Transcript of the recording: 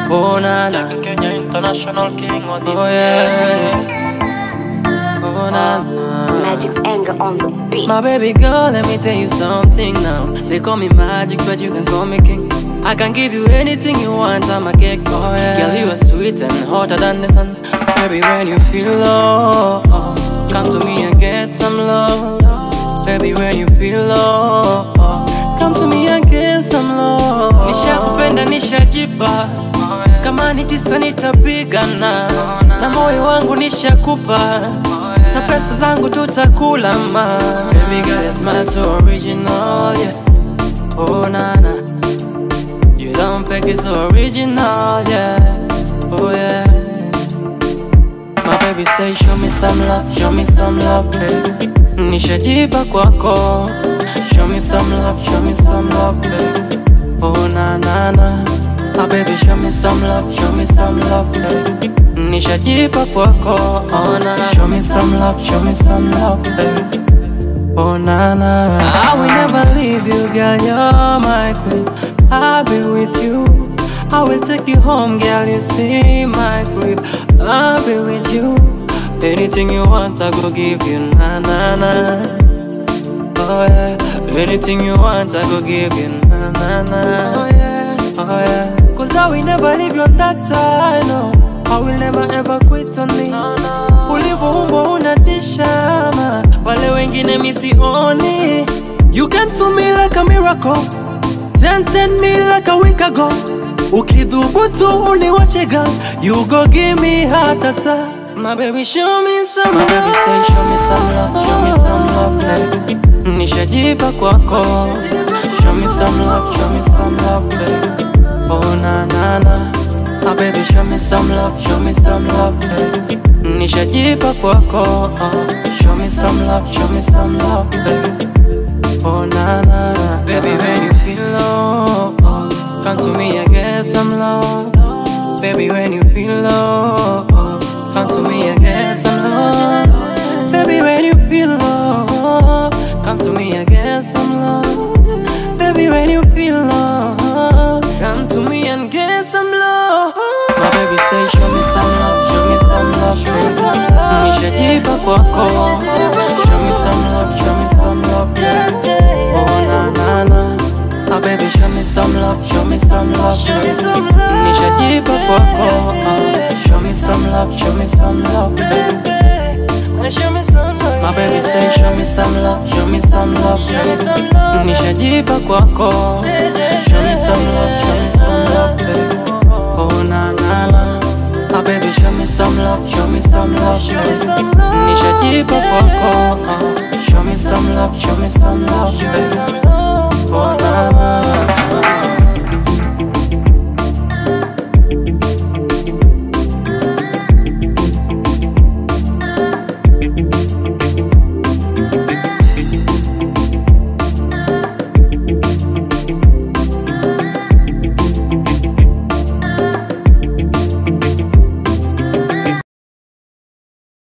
Oh na na, Kenya international king on this. oh yeah. Oh na na. Magic's anger on the beat. My baby girl, let me tell you something now. They call me Magic, but you can call me King. I can give you anything you want, I'm a cake. Oh yeah. Girl, you are sweet and hotter than the sun. Baby, when you feel low, come to me and get some love. Baby, when you feel low, come to me and get some love. Nishakupenda, nishajipa. Kama ni tisa nitapigana. Na moyo wangu nishakupa. Na pesa zangu tutakula ma. Baby girl, your smile so original, yeah. Oh na na, you don't fake it so original, yeah. Oh yeah. My baby say show me some love, baby. Nishajipa kwako. Show me some love, baby. Oh na na na. My baby show me some love, baby. Nishajipa kwako. Oh na na. Show me some love, baby. Oh na na. I will never leave you, girl, you're my queen. I'll be with you. I will take you home, girl, you see my crib. I'll be with you. Anything you want, I go give you, na na na. Oh yeah. Anything you want, I go give you, na na na. Oh yeah, oh yeah. Cause I will never leave you that I know. I will never ever quit on me. Ulivoumba unadishama, wale wengine misioni. You came to me like a miracle, sent me like a week ago. Ukidhubutu uniwache girl, you go give me heart attack. My baby show me some love. My baby say show me some love, baby. Nishajipa kwako. Show me some love, baby. Oh na na na. My baby show me some love, baby. Nishajipa kwako. Show me some love, baby. Oh na na. Baby when you feel low, come to me and get some love. Baby when you feel low, come to me and get some love. Baby when you feel low, come to me and get some love. Baby when you feel low, come to me and get some love. My baby say show me some love, baby. Nishajipa kwako. Show me some love, baby. Oh na na na. My baby show me some love, baby. Nishajipa kwako. Show me some love, baby. My baby say show me some love, baby. Nishajipa kwako. Show me some love, baby. Oh na na na. My baby show me some love, baby. Nishajipa kwako. Show me some love, baby. Oh na na.